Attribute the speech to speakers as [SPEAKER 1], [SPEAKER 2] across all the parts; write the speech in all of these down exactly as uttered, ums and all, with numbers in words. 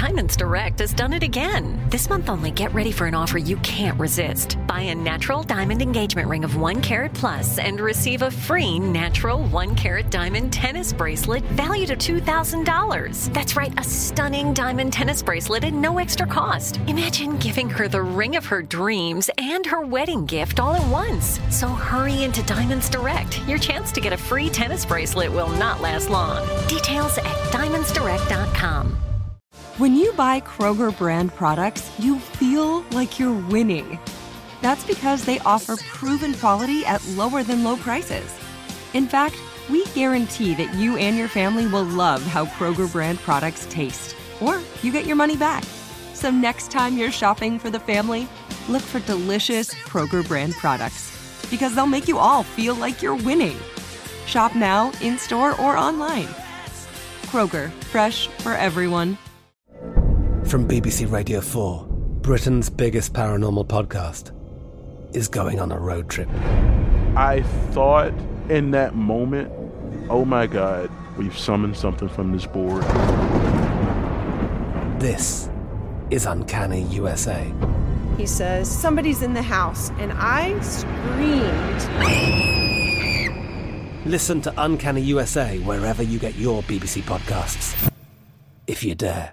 [SPEAKER 1] Diamonds Direct has done it again. This month only, get ready for an offer you can't resist. Buy a natural diamond engagement ring of one carat plus and receive a free natural one carat diamond tennis bracelet valued at two thousand dollars. That's right, a stunning diamond tennis bracelet at no extra cost. Imagine giving her the ring of her dreams and her wedding gift all at once. So hurry into Diamonds Direct. Your chance to get a free tennis bracelet will not last long. Details at diamonds direct dot com.
[SPEAKER 2] When you buy Kroger brand products, you feel like you're winning. That's because they offer proven quality at lower than low prices. In fact, we guarantee that you and your family will love how Kroger brand products taste, or you get your money back. So next time you're shopping for the family, look for delicious Kroger brand products, because they'll make you all feel like you're winning. Shop now, in-store, or online. Kroger, fresh for everyone.
[SPEAKER 3] From B B C Radio four, Britain's biggest paranormal podcast is going on a road trip.
[SPEAKER 4] I thought in that moment, oh my God, we've summoned something from this board.
[SPEAKER 3] This is Uncanny U S A.
[SPEAKER 5] He says, somebody's in the house, and I screamed.
[SPEAKER 3] Listen to Uncanny U S A wherever you get your B B C podcasts, if you dare.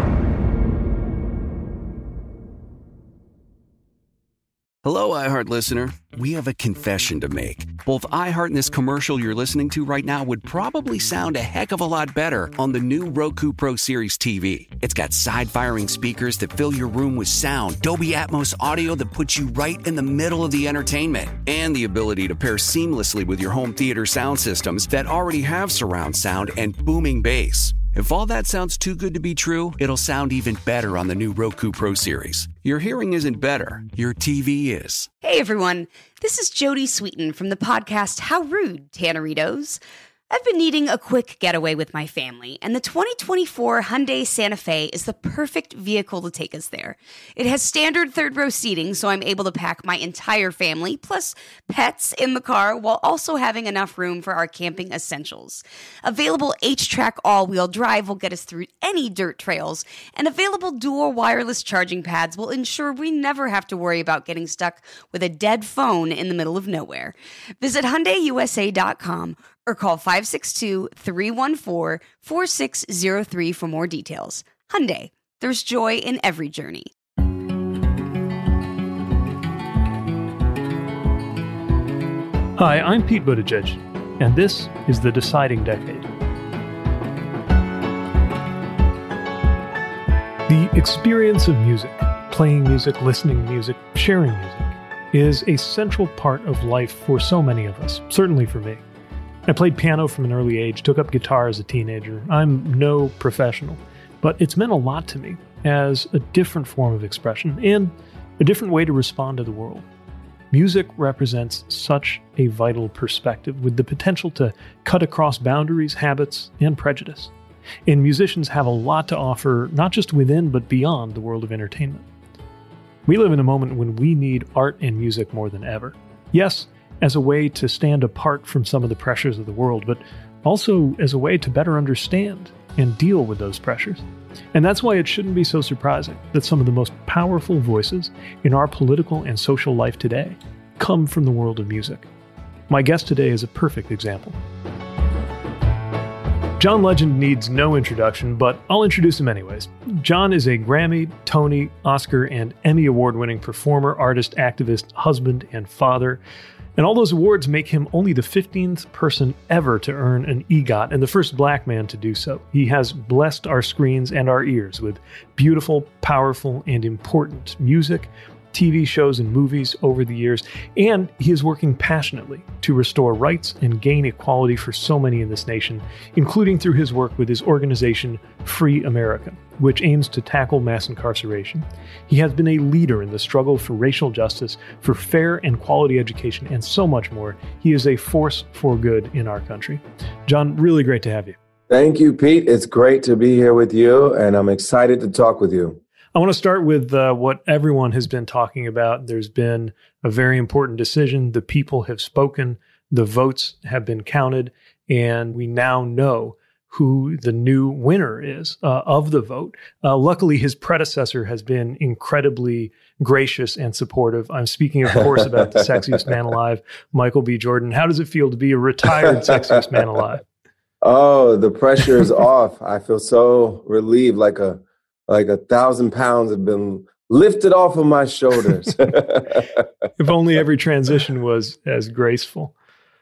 [SPEAKER 6] Hello, iHeart listener. We have a confession to make. Both iHeart and this commercial you're listening to right now would probably sound a heck of a lot better on the new Roku Pro Series T V. It's got side-firing speakers that fill your room with sound, Dolby Atmos audio that puts you right in the middle of the entertainment, and the ability to pair seamlessly with your home theater sound systems that already have surround sound and booming bass. If all that sounds too good to be true, it'll sound even better on the new Roku Pro Series. Your hearing isn't better, your T V is.
[SPEAKER 7] Hey everyone, this is Jodie Sweetin from the podcast How Rude, Tanneritos. I've been needing a quick getaway with my family, and the twenty twenty-four Hyundai Santa Fe is the perfect vehicle to take us there. It has standard third-row seating, so I'm able to pack my entire family, plus pets, in the car, while also having enough room for our camping essentials. Available H-Track all-wheel drive will get us through any dirt trails, and available dual wireless charging pads will ensure we never have to worry about getting stuck with a dead phone in the middle of nowhere. Visit Hyundai U S A dot com or call five six two, three one four, four six zero three for more details. Hyundai, there's joy in every journey.
[SPEAKER 8] Hi, I'm Pete Buttigieg, and this is The Deciding Decade. The experience of music, playing music, listening to music, sharing music, is a central part of life for so many of us, certainly for me. I played piano from an early age, took up guitar as a teenager. I'm no professional, but it's meant a lot to me as a different form of expression and a different way to respond to the world. Music represents such a vital perspective with the potential to cut across boundaries, habits, and prejudice. And musicians have a lot to offer, not just within, but beyond the world of entertainment. We live in a moment when we need art and music more than ever. Yes, as a way to stand apart from some of the pressures of the world, but also as a way to better understand and deal with those pressures. And that's why it shouldn't be so surprising that some of the most powerful voices in our political and social life today come from the world of music. My guest today is a perfect example. John Legend needs no introduction, but I'll introduce him anyways. John is a Grammy, Tony, Oscar, and Emmy award-winning performer, artist, activist, husband, and father. And all those awards make him only the fifteenth person ever to earn an EGOT and the first black man to do so. He has blessed our screens and our ears with beautiful, powerful, and important music, T V shows and movies over the years, and he is working passionately to restore rights and gain equality for so many in this nation, including through his work with his organization Free America, which aims to tackle mass incarceration. He has been a leader in the struggle for racial justice, for fair and quality education, and so much more. He is a force for good in our country. John, really great to have you.
[SPEAKER 9] Thank you, Pete. It's great to be here with you, and I'm excited to talk with you.
[SPEAKER 8] I want to start with uh, what everyone has been talking about. There's been a very important decision. The people have spoken. The votes have been counted. And we now know who the new winner is uh, of the vote. Uh, luckily, his predecessor has been incredibly gracious and supportive. I'm speaking, of course, about the sexiest man alive, Michael B. Jordan. How does it feel to be a retired sexiest man alive?
[SPEAKER 9] Oh, the pressure is off. I feel so relieved, like a like a thousand pounds have been lifted off of my shoulders.
[SPEAKER 8] If only every transition was as graceful.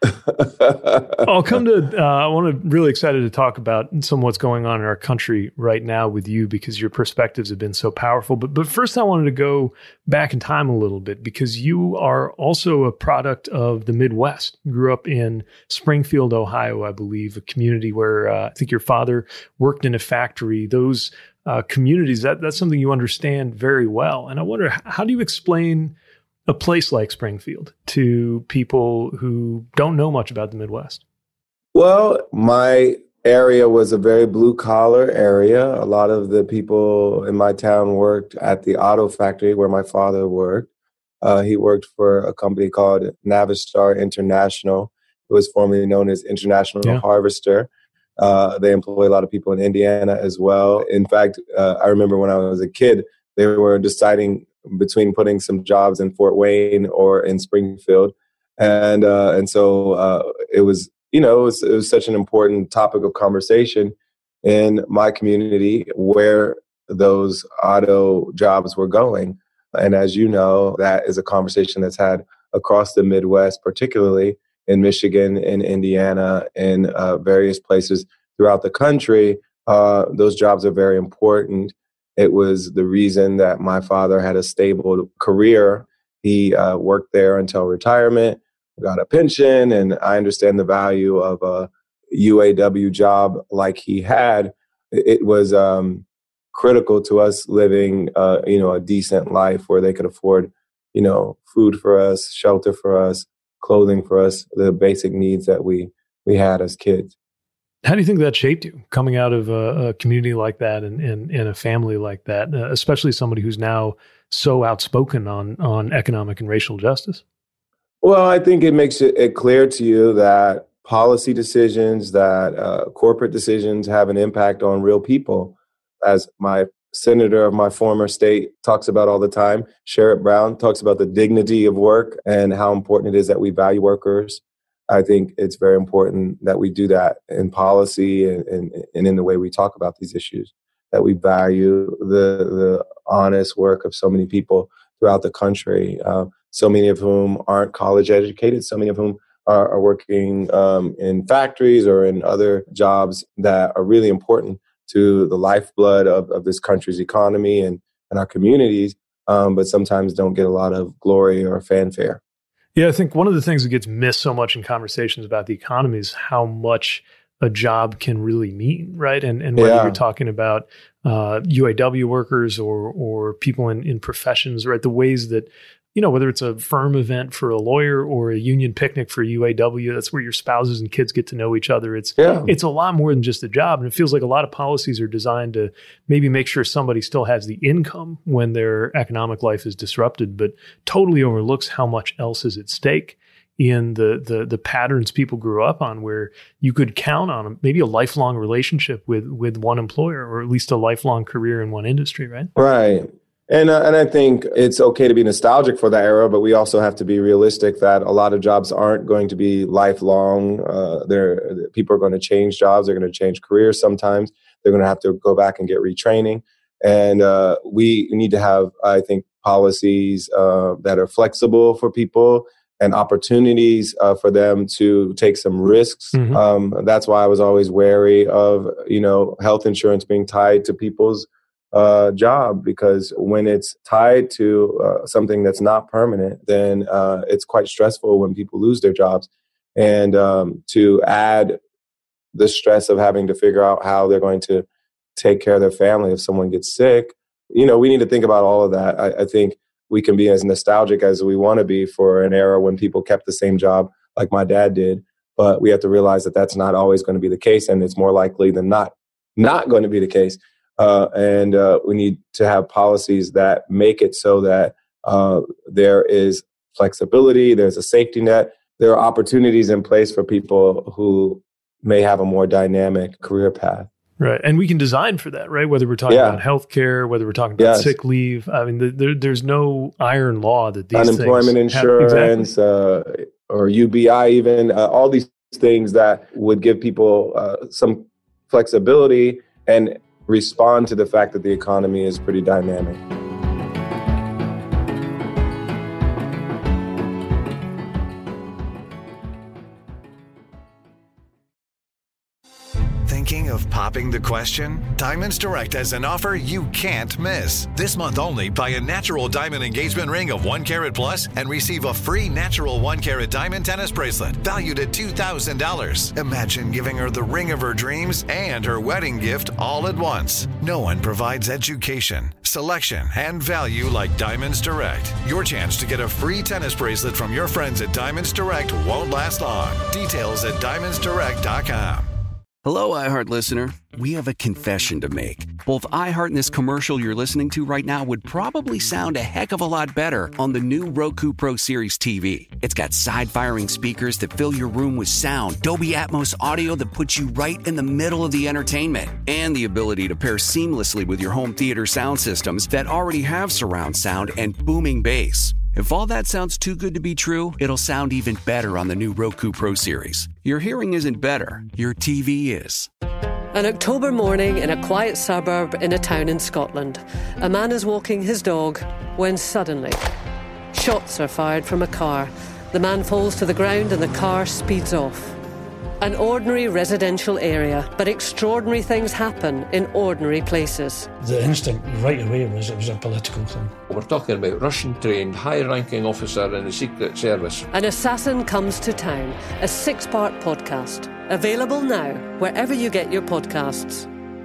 [SPEAKER 8] I'll come to, uh, I want to really excited to talk about some of what's going on in our country right now with you because your perspectives have been so powerful. But but first I wanted to go back in time a little bit because you are also a product of the Midwest. You grew up in Springfield, Ohio, I believe, a community where uh, I think your father worked in a factory. Those uh, communities, that that's something you understand very well. And I wonder, how do you explain a place like Springfield to people who don't know much about the Midwest?
[SPEAKER 9] Well, my area was a very blue collar area. A lot of the people in my town worked at the auto factory where my father worked. Uh, he worked for a company called Navistar International. It was formerly known as International yeah. Harvester. Uh, they employ a lot of people in Indiana as well. In fact, uh, I remember when I was a kid, they were deciding between putting some jobs in Fort Wayne or in Springfield. And uh, and so uh, it was, you know, it was, it was such an important topic of conversation in my community where those auto jobs were going. And as you know, that is a conversation that's had across the Midwest, particularly in Michigan, in Indiana, in uh, various places throughout the country. Uh, those jobs are very important. It was the reason that my father had a stable career. He uh, worked there until retirement, got a pension, and I understand the value of a U A W job like he had. It was um, critical to us living, uh, you know, a decent life where they could afford, you know, food for us, shelter for us, clothing for us, the basic needs that we we had as kids.
[SPEAKER 8] How do you think that shaped you coming out of a, a community like that and in a family like that, uh, especially somebody who's now so outspoken on on economic and racial justice?
[SPEAKER 9] Well, I think it makes it, it clear to you that policy decisions, that uh, corporate decisions have an impact on real people. As my senator of my former state talks about all the time, Sherrod Brown talks about the dignity of work and how important it is that we value workers. I think it's very important that we do that in policy and, and, and in the way we talk about these issues, that we value the, the honest work of so many people throughout the country, uh, so many of whom aren't college educated, so many of whom are, are working um, in factories or in other jobs that are really important to the lifeblood of, of this country's economy and, and our communities, um, but sometimes don't get a lot of glory or fanfare.
[SPEAKER 8] Yeah, I think one of the things that gets missed so much in conversations about the economy is how much a job can really mean, right? And and whether yeah. you're talking about uh, U A W workers or or people in, in professions, right? The ways that, you know, whether it's a firm event for a lawyer or a union picnic for U A W, that's where your spouses and kids get to know each other. It's yeah. it's a lot more than just a job. And it feels like a lot of policies are designed to maybe make sure somebody still has the income when their economic life is disrupted, but totally overlooks how much else is at stake in the the the patterns people grew up on, where you could count on maybe a lifelong relationship with with one employer, or at least a lifelong career in one industry, right?
[SPEAKER 9] Right. And uh, and I think it's okay to be nostalgic for that era, but we also have to be realistic that a lot of jobs aren't going to be lifelong. Uh, they're, people are going to change jobs. They're going to change careers sometimes. They're going to have to go back and get retraining. And uh, we need to have, I think, policies uh, that are flexible for people and opportunities uh, for them to take some risks. Mm-hmm. Um, that's why I was always wary of, you know, health insurance being tied to people's uh, job, because when it's tied to uh, something that's not permanent, then uh, it's quite stressful when people lose their jobs. And um, to add the stress of having to figure out how they're going to take care of their family if someone gets sick, you know, we need to think about all of that. I, I think we can be as nostalgic as we want to be for an era when people kept the same job like my dad did, but we have to realize that that's not always going to be the case, and it's more likely than not not going to be the case. Uh, and uh, we need to have policies that make it so that uh, there is flexibility, there's a safety net, there are opportunities in place for people who may have a more dynamic career path.
[SPEAKER 8] Right. And we can design for that, right? Whether we're talking
[SPEAKER 9] Yeah.
[SPEAKER 8] about healthcare, whether we're talking about
[SPEAKER 9] Yes.
[SPEAKER 8] sick leave. I mean, the, there, there's no iron law that these
[SPEAKER 9] Unemployment
[SPEAKER 8] things have-
[SPEAKER 9] insurance,
[SPEAKER 8] exactly.
[SPEAKER 9] uh, or U B I even, uh, all these things that would give people uh, some flexibility and respond to the fact that the economy is pretty dynamic.
[SPEAKER 10] Thinking of popping the question? Diamonds Direct has an offer you can't miss. This month only, buy a natural diamond engagement ring of one carat plus and receive a free natural one carat diamond tennis bracelet valued at two thousand dollars. Imagine giving her the ring of her dreams and her wedding gift all at once. No one provides education, selection, and value like Diamonds Direct. Your chance to get a free tennis bracelet from your friends at Diamonds Direct won't last long. Details at diamonds direct dot com.
[SPEAKER 6] Hello, iHeart listener. We have a confession to make. Both iHeart and this commercial you're listening to right now would probably sound a heck of a lot better on the new Roku Pro Series T V. It's got side-firing speakers that fill your room with sound, Dolby Atmos audio that puts you right in the middle of the entertainment, and the ability to pair seamlessly with your home theater sound systems that already have surround sound and booming bass. If all that sounds too good to be true, it'll sound even better on the new Roku Pro Series. Your hearing isn't better, your T V is.
[SPEAKER 11] An October morning in a quiet suburb in a town in Scotland. A man is walking his dog when suddenly, shots are fired from a car. The man falls to the ground and the car speeds off. An ordinary residential area, but extraordinary things happen in ordinary places.
[SPEAKER 12] The instinct right away was it was a political thing.
[SPEAKER 13] We're talking about Russian-trained, high-ranking officer in the Secret Service.
[SPEAKER 11] An Assassin Comes to Town, a six-part podcast. Available now, wherever you get your podcasts.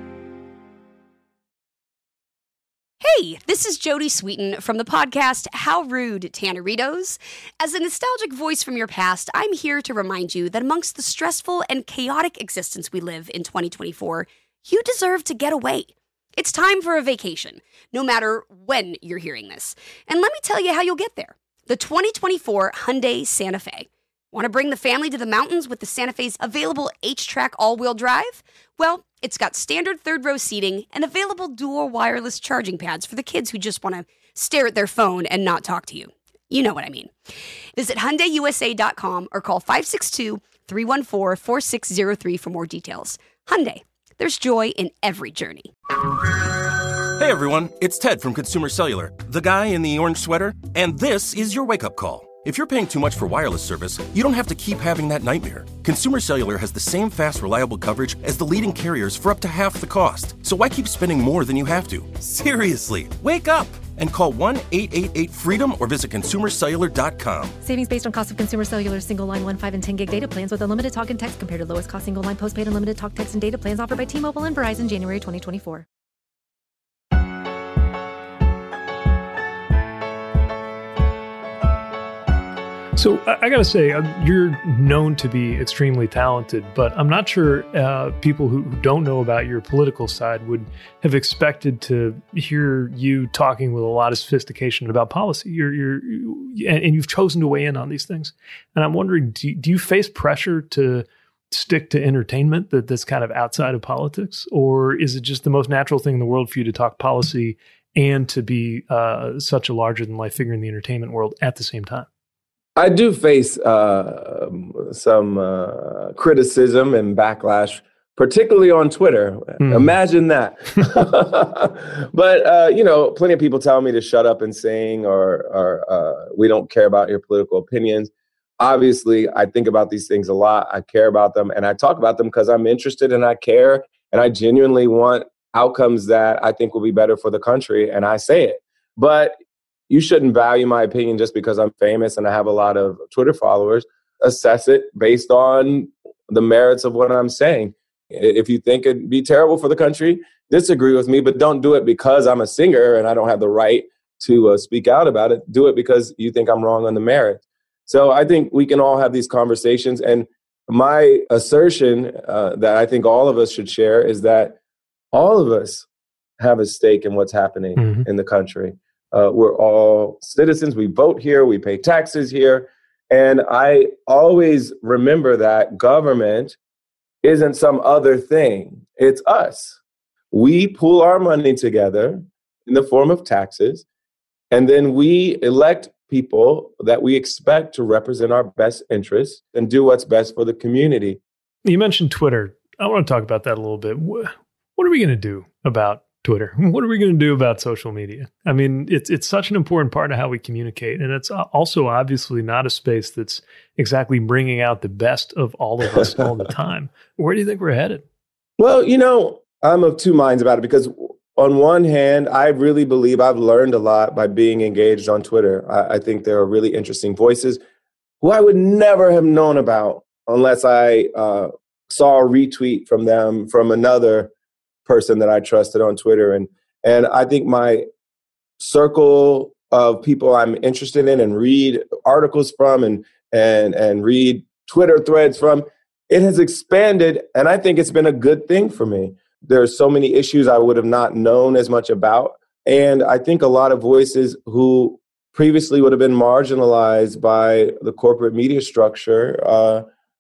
[SPEAKER 7] Hey, this is Jodie Sweetin from the podcast How Rude, Tanneritos. As a nostalgic voice from your past, I'm here to remind you that amongst the stressful and chaotic existence we live in twenty twenty-four, you deserve to get away. It's time for a vacation, no matter when you're hearing this. And let me tell you how you'll get there. The twenty twenty-four Hyundai Santa Fe. Want to bring the family to the mountains with the Santa Fe's available H-Track all-wheel drive? Well, it's got standard third-row seating and available dual wireless charging pads for the kids who just want to stare at their phone and not talk to you. You know what I mean. Visit Hyundai U S A dot com or call five six two, three one four, four six zero three for more details. Hyundai, there's joy in every journey.
[SPEAKER 14] Hey everyone, it's Ted from Consumer Cellular, the guy in the orange sweater, and this is your wake-up call. If you're paying too much for wireless service, you don't have to keep having that nightmare. Consumer Cellular has the same fast, reliable coverage as the leading carriers for up to half the cost. So why keep spending more than you have to? Seriously, wake up and call one eight eight eight freedom or visit consumer cellular dot com.
[SPEAKER 15] Savings based on cost of Consumer Cellular single line one, five, and ten gig data plans with unlimited talk and text compared to lowest cost single line postpaid unlimited talk, text, and data plans offered by T-Mobile and Verizon January twenty twenty-four.
[SPEAKER 8] So I, I got to say, uh, you're known to be extremely talented, but I'm not sure uh, people who, who don't know about your political side would have expected to hear you talking with a lot of sophistication about policy. You're, you're, you, and, and you've chosen to weigh in on these things. And I'm wondering, do, do you face pressure to stick to entertainment that, that's kind of outside of politics? Or is it just the most natural thing in the world for you to talk policy and to be uh, such a larger-than-life figure in the entertainment world at the same time?
[SPEAKER 9] I do face uh, some uh, criticism and backlash, particularly on Twitter. Mm. Imagine that. But, uh, you know, plenty of people tell me to shut up and sing, or, or uh, we don't care about your political opinions. Obviously, I think about these things a lot. I care about them, and I talk about them because I'm interested and I care, and I genuinely want outcomes that I think will be better for the country, and I say it. But you shouldn't value my opinion just because I'm famous and I have a lot of Twitter followers. Assess it based on the merits of what I'm saying. If you think it'd be terrible for the country, disagree with me, but don't do it because I'm a singer and I don't have the right to uh, speak out about it. Do it because you think I'm wrong on the merits. So I think we can all have these conversations. And my assertion uh, that I think all of us should share is that all of us have a stake in what's happening mm-hmm. in the country. Uh, we're all citizens. We vote here. We pay taxes here. And I always remember that government isn't some other thing. It's us. We pool our money together in the form of taxes, and then we elect people that we expect to represent our best interests and do what's best for the community.
[SPEAKER 8] You mentioned Twitter. I want to talk about that a little bit. What are we going to do about Twitter? What are we going to do about social media? I mean, it's it's such an important part of how we communicate. And it's also obviously not a space that's exactly bringing out the best of all of us all the time. Where do you think we're headed?
[SPEAKER 9] Well, you know, I'm of two minds about it because on one hand, I really believe I've learned a lot by being engaged on Twitter. I, I think there are really interesting voices who I would never have known about unless I uh, saw a retweet from them from another person that I trusted on Twitter. And and I think my circle of people I'm interested in and read articles from and and and read Twitter threads from, it has expanded. And I think it's been a good thing for me. There are so many issues I would have not known as much about. And I think a lot of voices who previously would have been marginalized by the corporate media structure uh,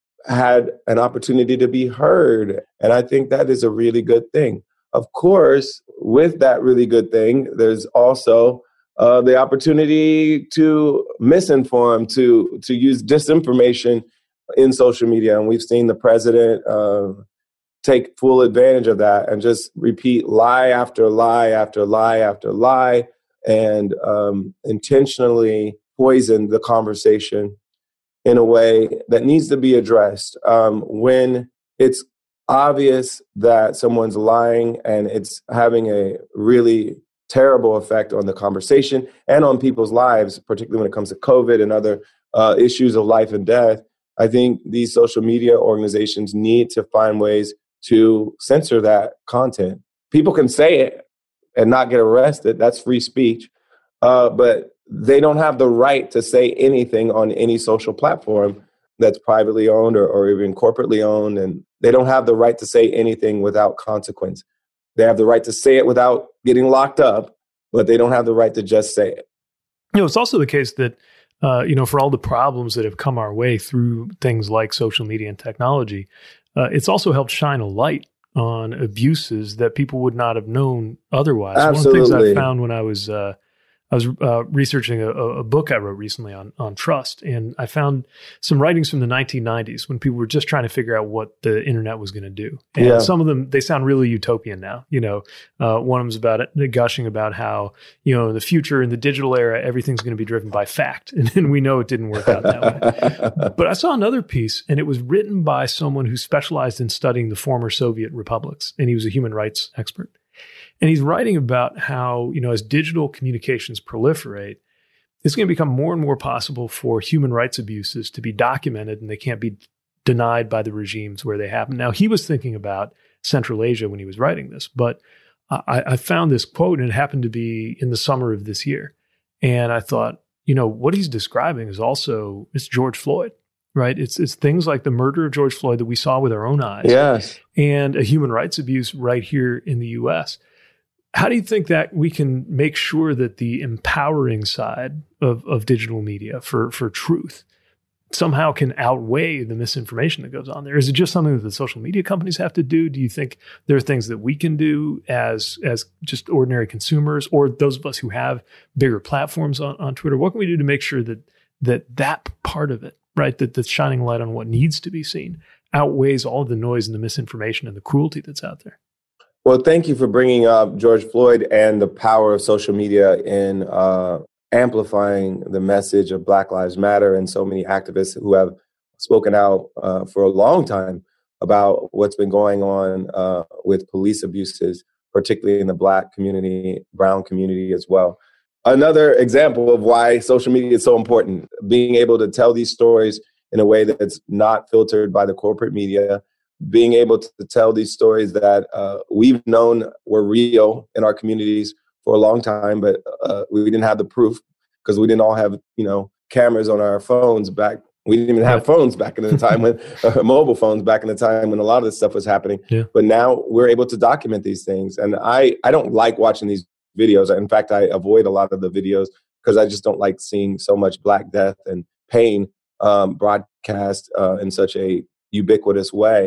[SPEAKER 9] had an opportunity to be heard. And I think that is a really good thing. Of course, with that really good thing, there's also uh, the opportunity to misinform, to, to use disinformation in social media. And we've seen the president uh, take full advantage of that and just repeat lie after lie after lie after lie and um, intentionally poison the conversation in a way that needs to be addressed. Um, when it's obvious that someone's lying and it's having a really terrible effect on the conversation and on people's lives, particularly when it comes to COVID and other uh, issues of life and death, I think these social media organizations need to find ways to censor that content. People can say it and not get arrested. That's free speech. Uh, but they don't have the right to say anything on any social platform that's privately owned or, or even corporately owned. And they don't have the right to say anything without consequence. They have the right to say it without getting locked up, but they don't have the right to just say it.
[SPEAKER 8] You know, it's also the case that, uh, you know, for all the problems that have come our way through things like social media and technology, uh, it's also helped shine a light on abuses that people would not have known otherwise.
[SPEAKER 9] Absolutely.
[SPEAKER 8] One of the things I found when I was uh, I was uh, researching a, a book I wrote recently on on trust, and I found some writings from the nineteen nineties when people were just trying to figure out what the internet was going to do. And
[SPEAKER 9] Yeah.
[SPEAKER 8] some of them, they sound really utopian now. You know, uh, one of them's about it, gushing about how, you know, in the future, in the digital era, everything's going to be driven by fact. And, and we know it didn't work out that way. But I saw another piece, and it was written by someone who specialized in studying the former Soviet republics, and he was a human rights expert. And he's writing about how, you know, as digital communications proliferate, it's going to become more and more possible for human rights abuses to be documented, and they can't be denied by the regimes where they happen. Now, he was thinking about Central Asia when he was writing this, but I, I found this quote, and it happened to be in the summer of this year. And I thought, you know, what he's describing is also, it's George Floyd, right? It's it's things like the murder of George Floyd that we saw with our own eyes.
[SPEAKER 9] Yes.
[SPEAKER 8] And a human rights abuse right here in the U S. How do you think that we can make sure that the empowering side of, of digital media for, for truth somehow can outweigh the misinformation that goes on there? Is it just something that the social media companies have to do? Do you think there are things that we can do as as just ordinary consumers, or those of us who have bigger platforms on, on Twitter? What can we do to make sure that that that part of it, right, that that's shining light on what needs to be seen, outweighs all of the noise and the misinformation and the cruelty that's out there?
[SPEAKER 9] Well, thank you for bringing up George Floyd and the power of social media in uh, amplifying the message of Black Lives Matter, and so many activists who have spoken out uh, for a long time about what's been going on uh, with police abuses, particularly in the Black community, brown community as well. Another example of why social media is so important, being able to tell these stories in a way that's not filtered by the corporate media, being able to tell these stories that uh, we've known were real in our communities for a long time, but uh, we didn't have the proof because we didn't all have, you know, cameras on our phones back. We didn't even have phones back in the time when uh, mobile phones back in the time when a lot of this stuff was happening.
[SPEAKER 8] Yeah.
[SPEAKER 9] But now we're able to document these things. And I, I don't like watching these videos. In fact, I avoid a lot of the videos because I just don't like seeing so much Black death and pain um, broadcast uh, in such a ubiquitous way.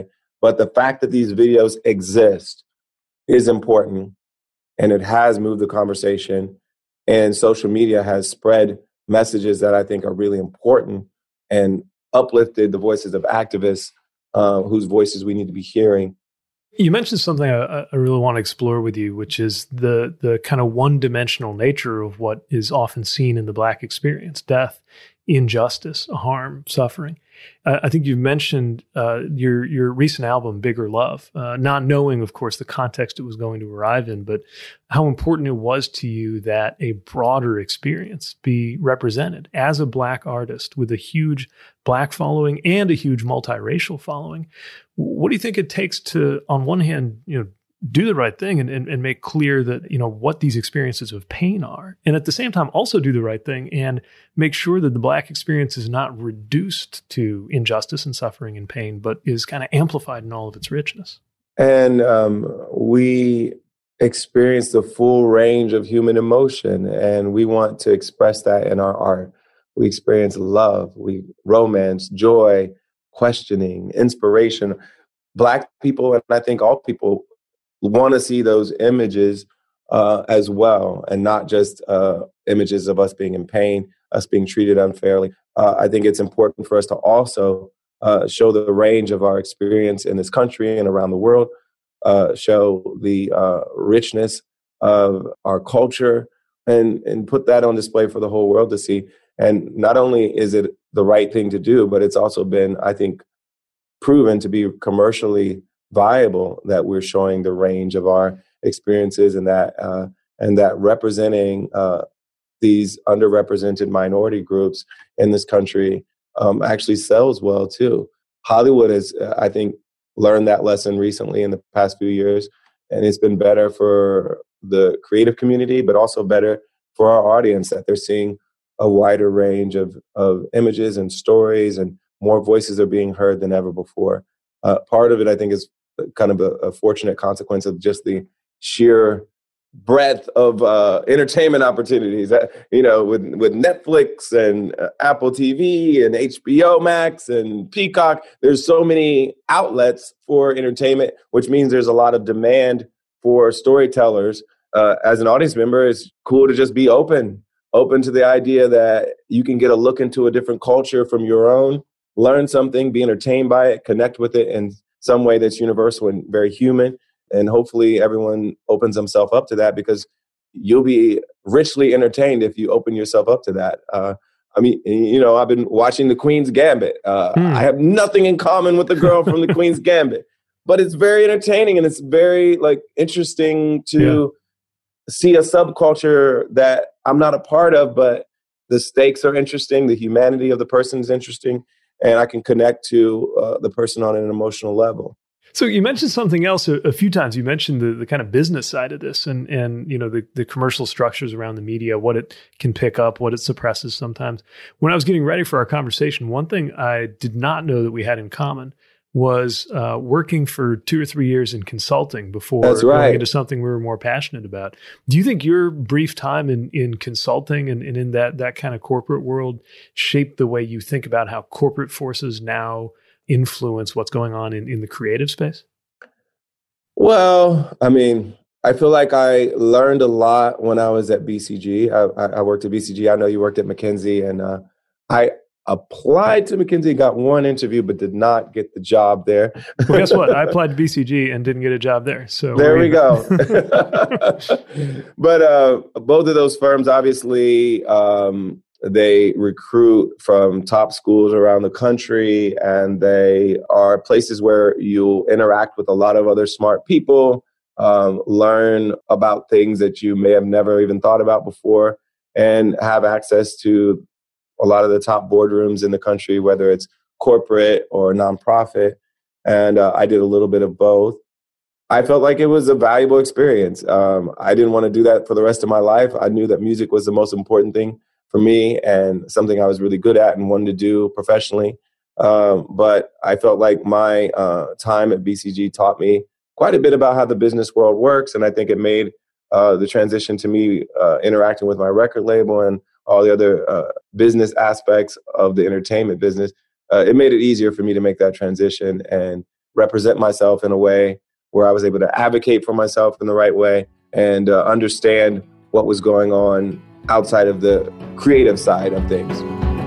[SPEAKER 9] But the fact that these videos exist is important, and it has moved the conversation. And social media has spread messages that I think are really important and uplifted the voices of activists uh, whose voices we need to be hearing.
[SPEAKER 8] You mentioned something I, I really want to explore with you, which is the the kind of one-dimensional nature of what is often seen in the Black experience: death, injustice, harm, suffering. Uh, I think you've mentioned uh, your your recent album, Bigger Love, uh, not knowing, of course, the context it was going to arrive in, but how important it was to you that a broader experience be represented as a Black artist with a huge Black following and a huge multiracial following. What do you think it takes to, on one hand, you know, do the right thing and, and, and make clear that, you know, what these experiences of pain are, and at the same time also do the right thing and make sure that the Black experience is not reduced to injustice and suffering and pain, but is kind of amplified in all of its richness?
[SPEAKER 9] And um, we experience the full range of human emotion, and we want to express that in our art. We experience love, we romance, joy, questioning, inspiration. Black people, and I think all people, want to see those images uh, as well, and not just uh, images of us being in pain, us being treated unfairly. Uh, I think it's important for us to also uh, show the range of our experience in this country and around the world, uh, show the uh, richness of our culture, and, and put that on display for the whole world to see. And not only is it the right thing to do, but it's also been, I think, proven to be commercially viable that we're showing the range of our experiences, and that uh, and that representing uh, these underrepresented minority groups in this country um, actually sells well too. Hollywood has, uh, I think, learned that lesson recently in the past few years, and it's been better for the creative community, but also better for our audience, that they're seeing a wider range of of images and stories, and more voices are being heard than ever before. Uh, part of it, I think, is kind of a, a fortunate consequence of just the sheer breadth of uh, entertainment opportunities. Uh, you know, with with Netflix and uh, Apple T V and H B O Max and Peacock, there's so many outlets for entertainment, which means there's a lot of demand for storytellers. Uh, as an audience member, it's cool to just be open, open to the idea that you can get a look into a different culture from your own, learn something, be entertained by it, connect with it in some way that's universal and very human. And hopefully everyone opens themselves up to that, because you'll be richly entertained if you open yourself up to that. Uh, I mean, you know, I've been watching The Queen's Gambit. Uh, hmm. I have nothing in common with the girl from The Queen's Gambit, but it's very entertaining, and it's very like interesting to yeah. see a subculture that I'm not a part of, but the stakes are interesting. The humanity of the person is interesting, and I can connect to uh, the person on an emotional level.
[SPEAKER 8] So you mentioned something else a, a few times. You mentioned the, the kind of business side of this, and and you know the, the commercial structures around the media, what it can pick up, what it suppresses sometimes. When I was getting ready for our conversation, one thing I did not know that we had in common was uh, working for two or three years in consulting before
[SPEAKER 9] That's right.
[SPEAKER 8] going into something we were more passionate about. Do you think your brief time in, in consulting and, and in that that kind of corporate world shaped the way you think about how corporate forces now influence what's going on in, in the creative space?
[SPEAKER 9] Well, I mean, I feel like I learned a lot when I was at B C G. I, I worked at B C G. I know you worked at McKinsey, and uh, I applied to McKinsey, got one interview, but did not get the job there.
[SPEAKER 8] Well, guess what? I applied to B C G and didn't get a job there. So
[SPEAKER 9] there we go. But uh, both of those firms, obviously, um, they recruit from top schools around the country, and they are places where you'll interact with a lot of other smart people, um, learn about things that you may have never even thought about before, and have access to a lot of the top boardrooms in the country, whether it's corporate or nonprofit. And uh, I did a little bit of both. I felt like it was a valuable experience. Um, I didn't want to do that for the rest of my life. I knew that music was the most important thing for me and something I was really good at and wanted to do professionally. Um, but I felt like my uh, time at B C G taught me quite a bit about how the business world works. And I think it made uh, the transition to me uh, interacting with my record label and all the other uh, business aspects of the entertainment business. Uh, it made it easier for me to make that transition and represent myself in a way where I was able to advocate for myself in the right way and uh, understand what was going on outside of the creative side of things.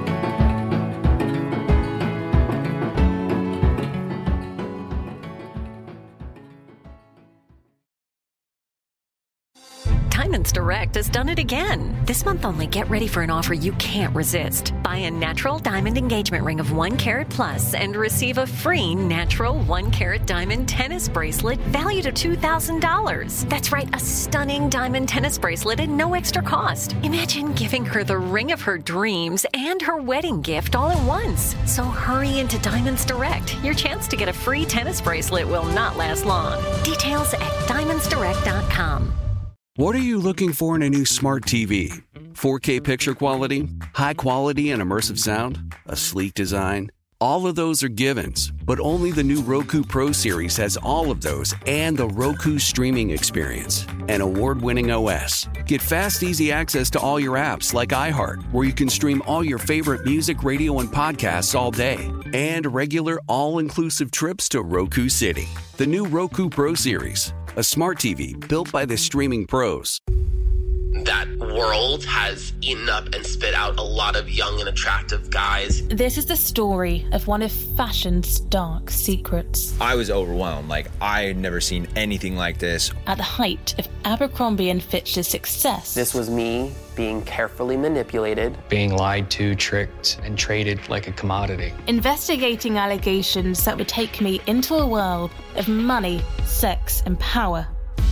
[SPEAKER 1] Diamonds Direct has done it again. This month only, get ready for an offer you can't resist. Buy a natural diamond engagement ring of one carat plus and receive a free natural one carat diamond tennis bracelet valued at two thousand dollars. That's right, a stunning diamond tennis bracelet at no extra cost. Imagine giving her the ring of her dreams and her wedding gift all at once. So hurry into Diamonds Direct. Your chance to get a free tennis bracelet will not last long. Details at diamonds direct dot com.
[SPEAKER 6] What are you looking for in a new smart T V? four K picture quality? High quality and immersive sound? A sleek design? All of those are givens, but only the new Roku Pro Series has all of those and the Roku streaming experience, an award-winning O S. Get fast, easy access to all your apps like iHeart, where you can stream all your favorite music, radio, and podcasts all day, and regular all-inclusive trips to Roku City. The new Roku Pro Series, a smart T V built by the streaming pros.
[SPEAKER 16] That world has eaten up and spit out a lot of young and attractive guys.
[SPEAKER 17] This is the story of one of fashion's dark secrets.
[SPEAKER 18] I was overwhelmed. Like, I had never seen anything like this.
[SPEAKER 17] At the height of Abercrombie and Fitch's success.
[SPEAKER 19] This was me being carefully manipulated.
[SPEAKER 20] Being lied to, tricked, and traded like a commodity.
[SPEAKER 17] Investigating allegations that would take me into a world of money, sex, and power.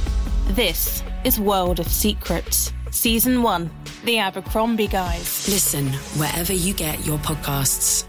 [SPEAKER 17] This is World of Secrets, Season one, The Abercrombie Guys.
[SPEAKER 21] Listen wherever you get your podcasts.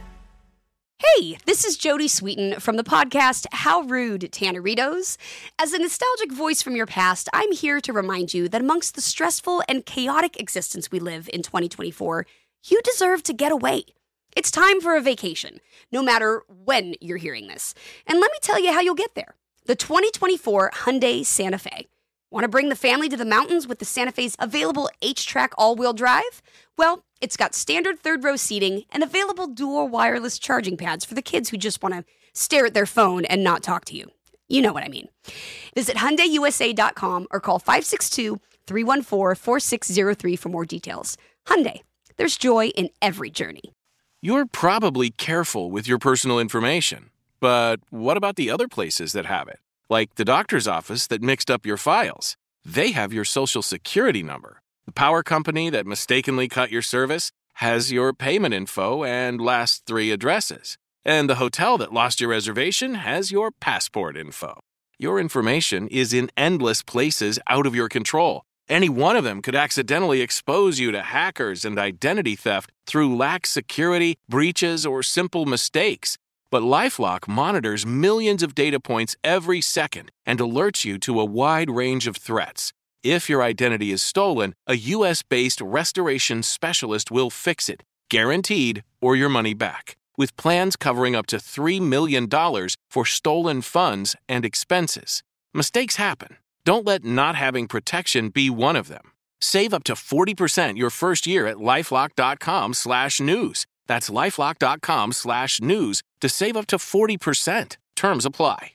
[SPEAKER 7] Hey, this is Jodie Sweetin from the podcast How Rude, Tanneritos. As a nostalgic voice from your past, I'm here to remind you that amongst the stressful and chaotic existence we live in twenty twenty-four, you deserve to get away. It's time for a vacation, no matter when you're hearing this. And let me tell you how you'll get there. The twenty twenty-four Hyundai Santa Fe. Want to bring the family to the mountains with the Santa Fe's available H-Track all-wheel drive? Well, it's got standard third-row seating and available dual wireless charging pads for the kids who just want to stare at their phone and not talk to you. You know what I mean. Visit Hyundai U S A dot com or call five six two, three one four, four six zero three for more details. Hyundai, there's joy in every journey.
[SPEAKER 14] You're probably careful with your personal information, but what about the other places that have it? Like the doctor's office that mixed up your files. They have your social security number. The power company that mistakenly cut your service has your payment info and last three addresses. And the hotel that lost your reservation has your passport info. Your information is in endless places out of your control. Any one of them could accidentally expose you to hackers and identity theft through lax security, breaches, or simple mistakes. But LifeLock monitors millions of data points every second and alerts you to a wide range of threats. If your identity is stolen, a U S-based restoration specialist will fix it, guaranteed, or your money back, with plans covering up to three million dollars for stolen funds and expenses. Mistakes happen. Don't let not having protection be one of them. Save up to forty percent your first year at LifeLock dot com slash news. That's LifeLock dot com slash news to save up to forty percent. Terms apply.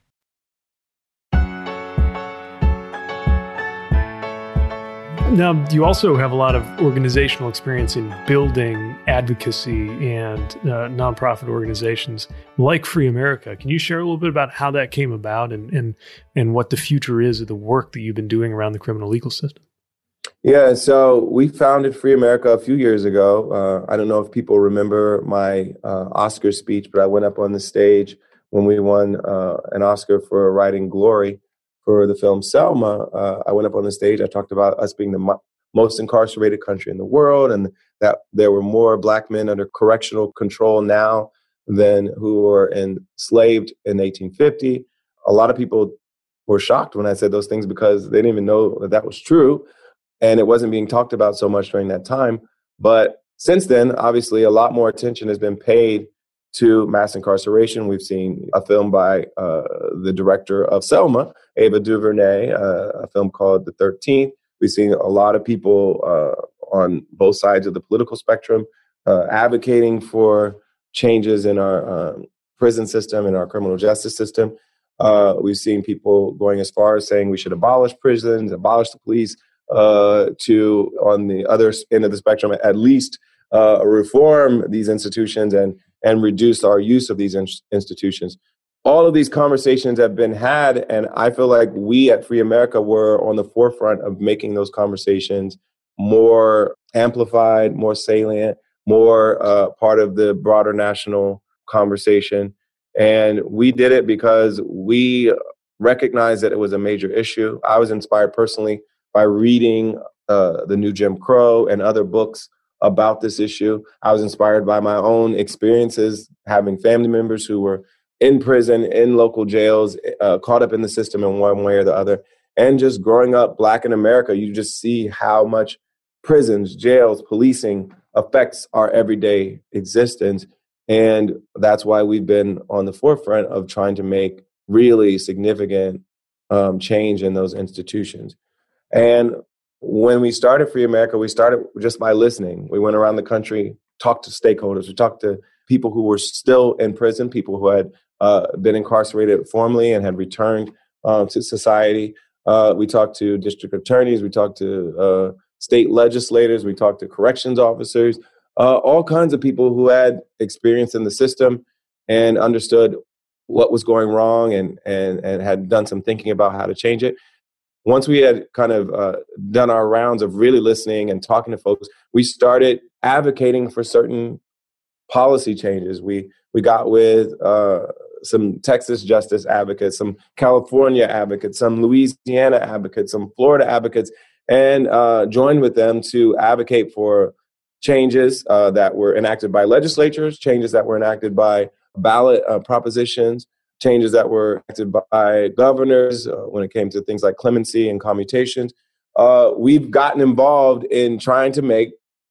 [SPEAKER 8] Now, you also have a lot of organizational experience in building advocacy and uh, nonprofit organizations like Free America. Can you share a little bit about how that came about and, and, and what the future is of the work that you've been doing around the criminal legal system?
[SPEAKER 9] Yeah, so we founded Free America a few years ago. Uh, I don't know if people remember my uh, Oscar speech, but I went up on the stage when we won uh, an Oscar for writing Glory for the film Selma. Uh, I went up on the stage. I talked about us being the mo- most incarcerated country in the world and that there were more Black men under correctional control now than who were enslaved in eighteen fifty. A lot of people were shocked when I said those things because they didn't even know that that was true. And it wasn't being talked about so much during that time. But since then, obviously, a lot more attention has been paid to mass incarceration. We've seen a film by uh, the director of Selma, Ava DuVernay, uh, a film called The thirteenth. We've seen a lot of people uh, on both sides of the political spectrum uh, advocating for changes in our um, prison system and our criminal justice system. Uh, we've seen people going as far as saying we should abolish prisons, abolish the police, uh, to, on the other end of the spectrum, at least uh, reform these institutions and, and reduce our use of these in- institutions. All of these conversations have been had, and I feel like we at Free America were on the forefront of making those conversations more amplified, more salient, more uh, part of the broader national conversation. And we did it because we recognized that it was a major issue. I was inspired personally by reading uh, The New Jim Crow and other books about this issue. I was inspired by my own experiences, having family members who were in prison, in local jails, uh, caught up in the system in one way or the other. And just growing up Black in America, you just see how much prisons, jails, policing affects our everyday existence. And that's why we've been on the forefront of trying to make really significant um, change in those institutions. And when we started Free America, we started just by listening. We went around the country, talked to stakeholders. We talked to people who were still in prison, people who had uh, been incarcerated formerly and had returned uh, to society. Uh, we talked to district attorneys. We talked to uh, state legislators. We talked to corrections officers, uh, all kinds of people who had experience in the system and understood what was going wrong and, and, and had done some thinking about how to change it. Once we had kind of uh, done our rounds of really listening and talking to folks, we started advocating for certain policy changes. We we got with uh, some Texas justice advocates, some California advocates, some Louisiana advocates, some Florida advocates, and uh, joined with them to advocate for changes uh, that were enacted by legislatures, changes that were enacted by ballot uh, propositions, changes that were enacted by governors uh, when it came to things like clemency and commutations. Uh, we've gotten involved in trying to make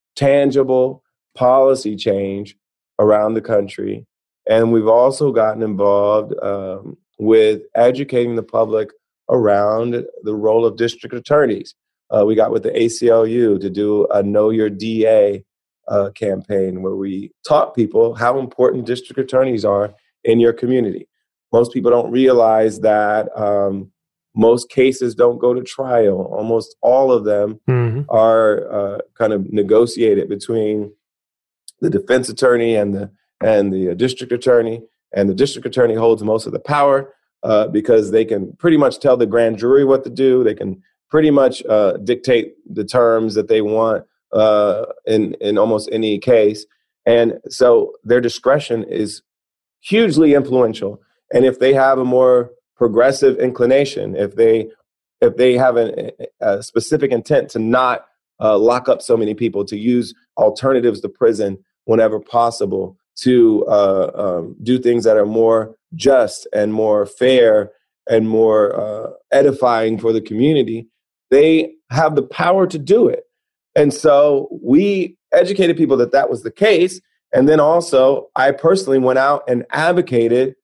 [SPEAKER 9] tangible policy change around the country. And we've also gotten involved um, with educating the public around the role of district attorneys. Uh, we got with the A C L U to do a Know Your D A uh, campaign where we taught people how important district attorneys are in your community. Most people don't realize that um, most cases don't go to trial. Almost all of them mm-hmm. are uh, kind of negotiated between the defense attorney and the and the district attorney. And the district attorney holds most of the power uh, because they can pretty much tell the grand jury what to do. They can pretty much uh, dictate the terms that they want uh, in in almost any case. And so their discretion is hugely influential. And if they have a more progressive inclination, if they if they have an, a specific intent to not uh, lock up so many people, to use alternatives to prison whenever possible, to uh, um, do things that are more just and more fair and more uh, edifying for the community, they have the power to do it. And so we educated people that that was the case. And then also, I personally went out and advocated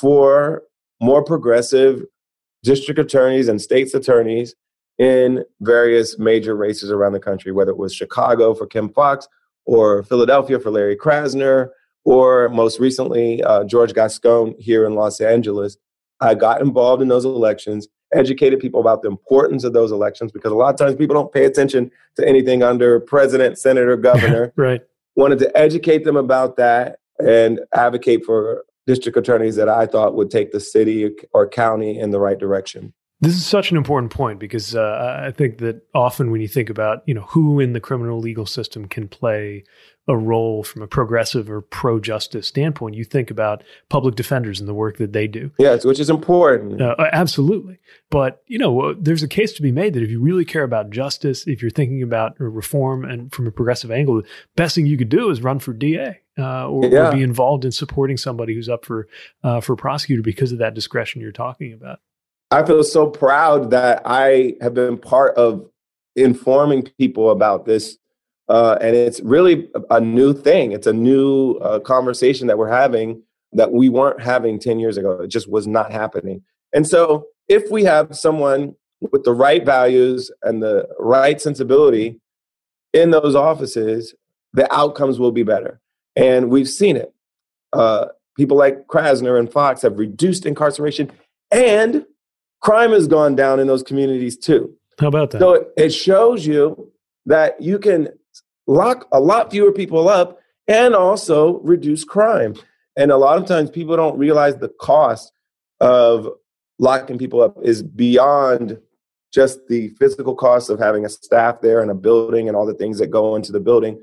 [SPEAKER 9] for more progressive district attorneys and state's attorneys in various major races around the country, whether it was Chicago for Kim Foxx or Philadelphia for Larry Krasner, or most recently, uh, George Gascon here in Los Angeles. I got involved in those elections, educated people about the importance of those elections, because a lot of times people don't pay attention to anything under president, senator, governor.
[SPEAKER 8] Right.
[SPEAKER 9] Wanted to educate them about that and advocate for district attorneys that I thought would take the city or county in the right direction.
[SPEAKER 8] This is such an important point because uh, I think that often when you think about, you know, who in the criminal legal system can play a role from a progressive or pro-justice standpoint, you think about public defenders and the work that they do.
[SPEAKER 9] Yes, which is important.
[SPEAKER 8] Uh, absolutely. But, you know, there's a case to be made that if you really care about justice, if you're thinking about reform and from a progressive angle, the best thing you could do is run for D A uh, or, yeah. or be involved in supporting somebody who's up for uh, for prosecutor because of that discretion you're talking about.
[SPEAKER 9] I feel so proud that I have been part of informing people about this. Uh, and it's really a new thing. It's a new uh, conversation that we're having that we weren't having ten years ago. It just was not happening. And so if we have someone with the right values and the right sensibility in those offices, the outcomes will be better. And we've seen it. Uh, people like Krasner and Foxx have reduced incarceration And crime has gone down in those communities too.
[SPEAKER 8] How about that?
[SPEAKER 9] So it shows you that you can lock a lot fewer people up and also reduce crime. And a lot of times people don't realize the cost of locking people up is beyond just the physical cost of having a staff there and a building and all the things that go into the building.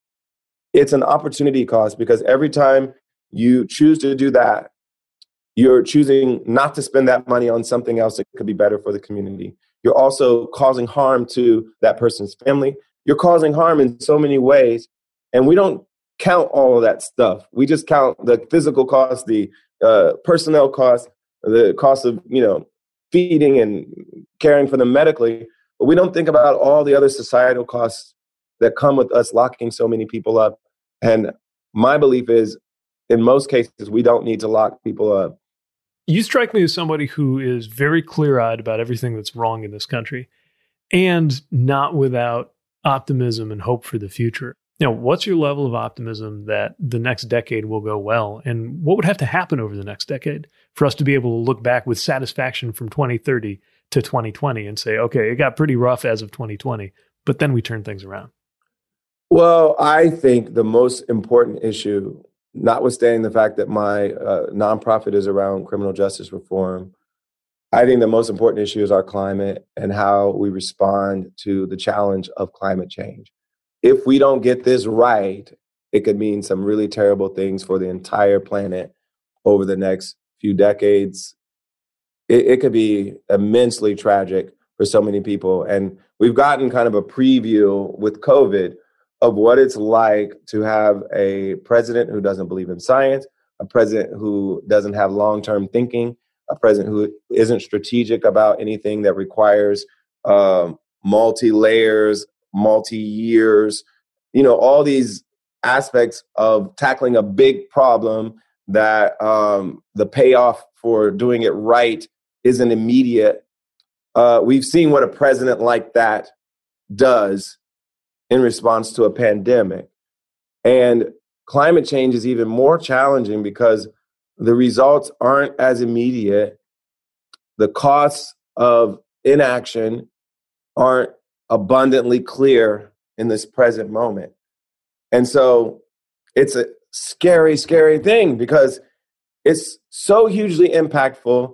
[SPEAKER 9] It's an opportunity cost, because every time you choose to do that, you're choosing not to spend that money on something else that could be better for the community. You're also causing harm to that person's family. You're causing harm in so many ways. And we don't count all of that stuff. We just count the physical cost, the uh, personnel cost, the cost of, you know, feeding and caring for them medically. But we don't think about all the other societal costs that come with us locking so many people up. And my belief is, in most cases, we don't need to lock people up.
[SPEAKER 8] You strike me as somebody who is very clear-eyed about everything that's wrong in this country, and not without optimism and hope for the future. Now, what's your level of optimism that the next decade will go well? And what would have to happen over the next decade for us to be able to look back with satisfaction from twenty thirty to twenty twenty and say, okay, it got pretty rough as of twenty twenty, but then we turned things around?
[SPEAKER 9] Well, I think the most important issue, notwithstanding the fact that my uh, nonprofit is around criminal justice reform, I think the most important issue is our climate and how we respond to the challenge of climate change. If we don't get this right, it could mean some really terrible things for the entire planet over the next few decades. It, it could be immensely tragic for so many people. And we've gotten kind of a preview with COVID of what it's like to have a president who doesn't believe in science, a president who doesn't have long-term thinking, a president who isn't strategic about anything that requires um, multi-layers, multi-years, you know, all these aspects of tackling a big problem that um, the payoff for doing it right isn't immediate. Uh, we've seen what a president like that does in response to a pandemic. And climate change is even more challenging because the results aren't as immediate. The costs of inaction aren't abundantly clear in this present moment. And so it's a scary, scary thing because it's so hugely impactful,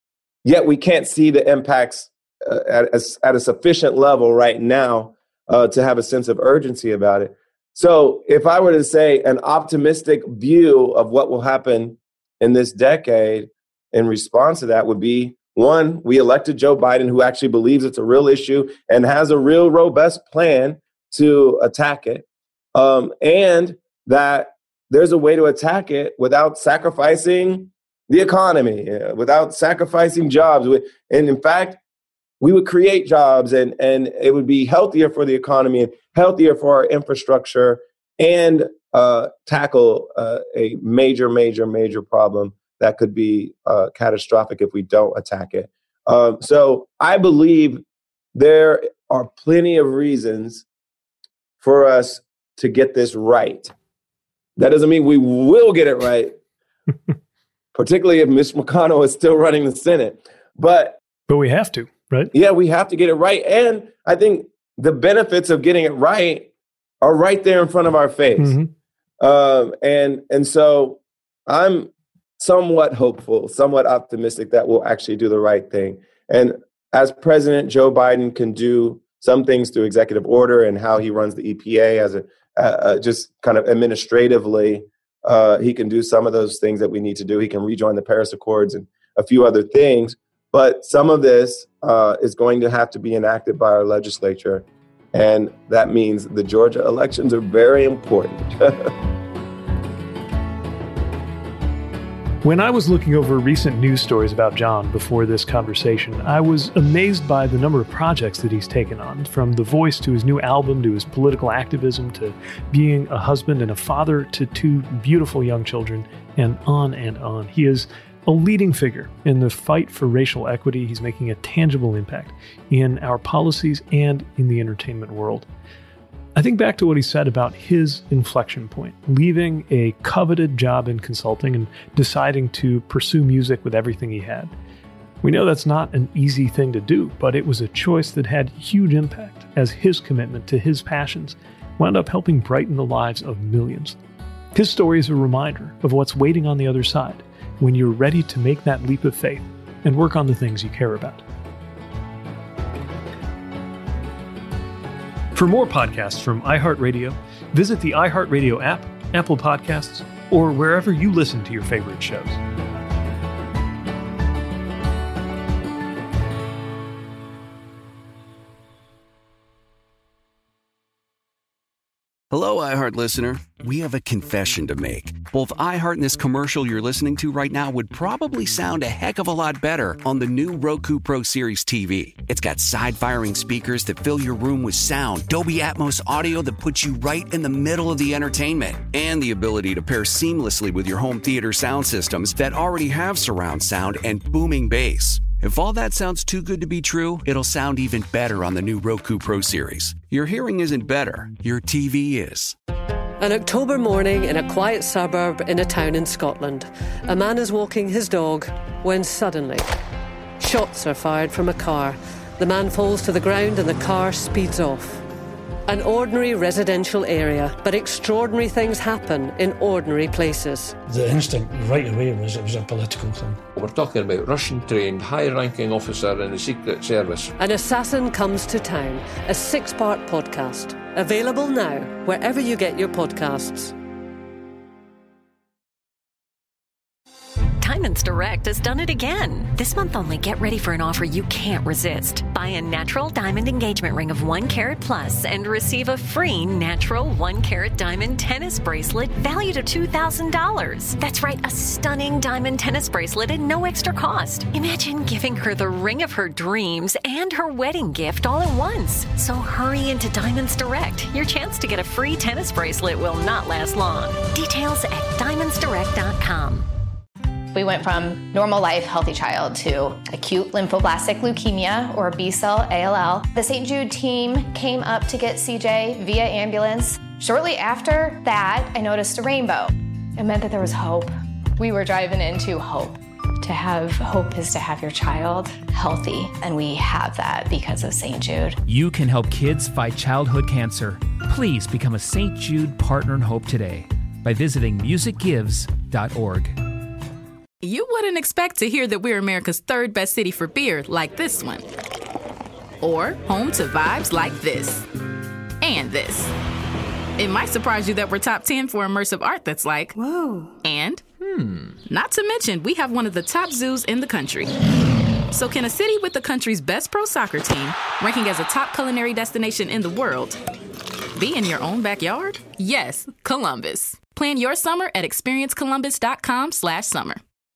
[SPEAKER 9] yet we can't see the impacts uh, at, a, at a sufficient level right now uh, to have a sense of urgency about it. So if I were to say an optimistic view of what will happen in this decade in response to that would be, one, we elected Joe Biden, who actually believes it's a real issue and has a real robust plan to attack it. Um, and that there's a way to attack it without sacrificing the economy, uh, without sacrificing jobs. And in fact, we would create jobs and, and it would be healthier for the economy and healthier for our infrastructure and uh, tackle uh, a major, major, major problem that could be uh, catastrophic if we don't attack it. Um, so I believe there are plenty of reasons for us to get this right. That doesn't mean we will get it right, particularly if Mitch McConnell is still running the Senate. But
[SPEAKER 8] but we have to, right?
[SPEAKER 9] Yeah, we have to get it right. And I think the benefits of getting it right are right there in front of our face. Mm-hmm. Um, and and so I'm somewhat hopeful, somewhat optimistic that we'll actually do the right thing. And as President Joe Biden can do some things through executive order and how he runs the E P A as a uh, just kind of administratively, uh, he can do some of those things that we need to do. He can rejoin the Paris Accords and a few other things. But some of this uh, is going to have to be enacted by our legislature. And that means the Georgia elections are very important.
[SPEAKER 8] When I was looking over recent news stories about John before this conversation, I was amazed by the number of projects that he's taken on, from The Voice to his new album to his political activism to being a husband and a father to two beautiful young children, and on and on. He is a leading figure in the fight for racial equity. He's making a tangible impact in our policies and in the entertainment world. I think back to what he said about his inflection point, leaving a coveted job in consulting and deciding to pursue music with everything he had. We know that's not an easy thing to do, but it was a choice that had huge impact, as his commitment to his passions wound up helping brighten the lives of millions. His story is a reminder of what's waiting on the other side when you're ready to make that leap of faith and work on the things you care about. For more podcasts from iHeartRadio, visit the iHeartRadio app, Apple Podcasts, or wherever you listen to your favorite shows.
[SPEAKER 6] Hello, iHeart listener. We have a confession to make. Both iHeart and this commercial you're listening to right now would probably sound a heck of a lot better on the new Roku Pro Series T V. It's got side-firing speakers that fill your room with sound, Dolby Atmos audio that puts you right in the middle of the entertainment, and the ability to pair seamlessly with your home theater sound systems that already have surround sound and booming bass. If all that sounds too good to be true, it'll sound even better on the new Roku Pro Series. Your hearing isn't better, your T V is.
[SPEAKER 11] An October morning in a quiet suburb in a town in Scotland, a man is walking his dog when suddenly, shots are fired from a car. The man falls to the ground and the car speeds off. An ordinary residential area, but extraordinary things happen in ordinary places.
[SPEAKER 12] The instinct right away was it was a political thing.
[SPEAKER 13] We're talking about Russian-trained, high-ranking officer in the Secret Service.
[SPEAKER 11] An Assassin Comes to Town, a six-part podcast. Available now, wherever you get your podcasts.
[SPEAKER 1] Diamonds Direct has done it again. This month only, get ready for an offer you can't resist. Buy a natural diamond engagement ring of one carat plus and receive a free natural one carat diamond tennis bracelet valued at two thousand dollars. That's right, a stunning diamond tennis bracelet at no extra cost. Imagine giving her the ring of her dreams and her wedding gift all at once. So hurry into Diamonds Direct. Your chance to get a free tennis bracelet will not last long. Details at diamonds direct dot com.
[SPEAKER 2] We went from normal life, healthy child to acute lymphoblastic leukemia, or B-cell A L L. The Saint Jude team came up to get C J via ambulance. Shortly after that, I noticed a rainbow. It meant that there was hope. We were driving into hope. To have hope is to have your child healthy, and we have that because of Saint Jude.
[SPEAKER 22] You can help kids fight childhood cancer. Please become a Saint Jude Partner in Hope today by visiting music gives dot org.
[SPEAKER 23] You wouldn't expect to hear that we're America's third best city for beer like this one. Or home to vibes like this. And this. It might surprise you that we're top ten for immersive art that's like, whoa. And, hmm, not to mention, we have one of the top zoos in the country. So can a city with the country's best pro soccer team, ranking as a top culinary destination in the world, be in your own backyard? Yes, Columbus. Plan your summer at experience columbus dot com slash summer.